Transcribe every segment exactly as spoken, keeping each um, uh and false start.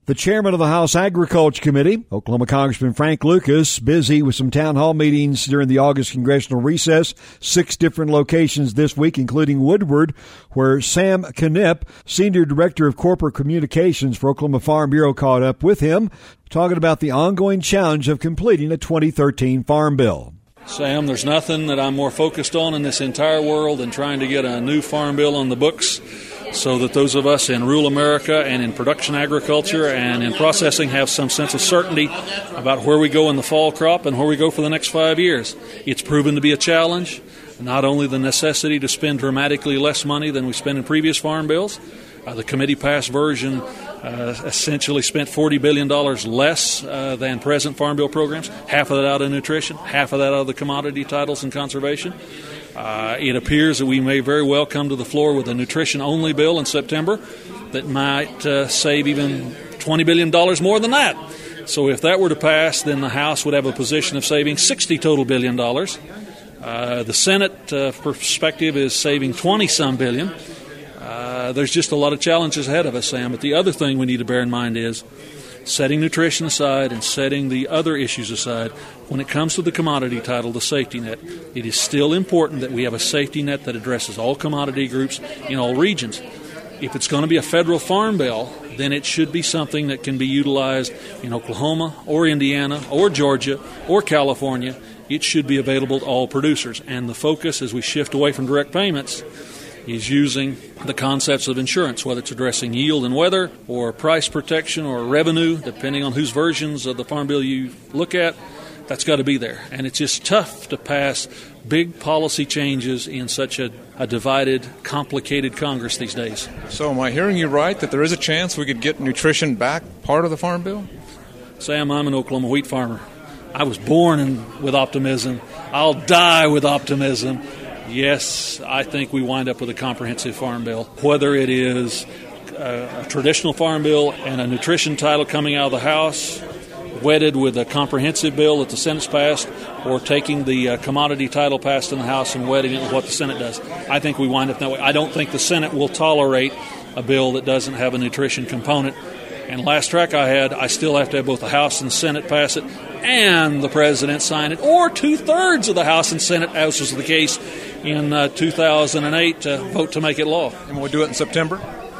The chairman of the House Agriculture Committee, Oklahoma Congressman Frank Lucas, busy with some town hall meetings during the August congressional recess. Six different locations this week, including Woodward, where Sam Knipp, Senior Director of Corporate Communications for Oklahoma Farm Bureau, caught up with him, talking about the ongoing challenge of completing a twenty thirteen Farm Bill. Sam, there's nothing that I'm more focused on in this entire world than trying to get a new Farm Bill on the books, so that those of us in rural America and in production agriculture and in processing have some sense of certainty about where we go in the fall crop and where we go for the next five years. It's proven to be a challenge, not only the necessity to spend dramatically less money than we spent in previous farm bills. Uh, the committee-passed version uh, essentially spent forty billion dollars less uh, than present farm bill programs, half of that out of nutrition, half of that out of the commodity titles and conservation. Uh, it appears that we may very well come to the floor with a nutrition-only bill in September that might uh, save even twenty billion dollars more than that. So if that were to pass, then the House would have a position of saving sixty total billion dollars. Uh, the Senate uh, perspective is saving twenty-some billion. Uh, there's just a lot of challenges ahead of us, Sam. But the other thing we need to bear in mind is, setting nutrition aside and setting the other issues aside, when it comes to the commodity title, the safety net, it is still important that we have a safety net that addresses all commodity groups in all regions. If it's going to be a federal farm bill, then it should be something that can be utilized in Oklahoma or Indiana or Georgia or California. It should be available to all producers. And the focus, as we shift away from direct payments, is using the concepts of insurance, whether it's addressing yield and weather or price protection or revenue, depending on whose versions of the Farm Bill you look at. That's got to be there. And it's just tough to pass big policy changes in such a, a divided, complicated Congress these days. So am I hearing you right that there is a chance we could get nutrition back part of the Farm Bill? Sam, I'm an Oklahoma wheat farmer. I was born in, with optimism. I'll die with optimism. Yes, I think we wind up with a comprehensive farm bill, whether it is a, a traditional farm bill and a nutrition title coming out of the House, wedded with a comprehensive bill that the Senate's passed, or taking the uh, commodity title passed in the House and wedding it with what the Senate does. I think we wind up that way. I don't think the Senate will tolerate a bill that doesn't have a nutrition component. And last track I had, I still have to have both the House and Senate pass it and the President sign it, or two-thirds of the House and Senate, as was the case in uh, two thousand eight, to vote to make it law. And we'll do it in September?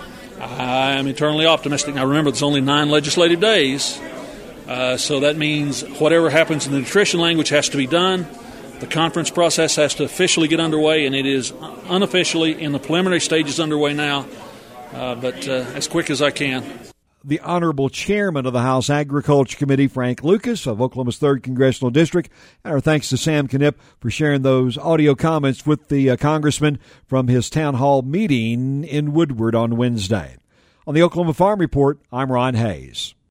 I'm eternally optimistic. Now, remember, there's only nine legislative days, uh, so that means whatever happens in the nutrition language has to be done. The conference process has to officially get underway, and it is unofficially in the preliminary stages underway now, uh, but uh, as quick as I can. The Honorable Chairman of the House Agriculture Committee, Frank Lucas of Oklahoma's third Congressional District. And our thanks to Sam Knipp for sharing those audio comments with the uh, Congressman from his town hall meeting in Woodward on Wednesday. On the Oklahoma Farm Report, I'm Ron Hayes.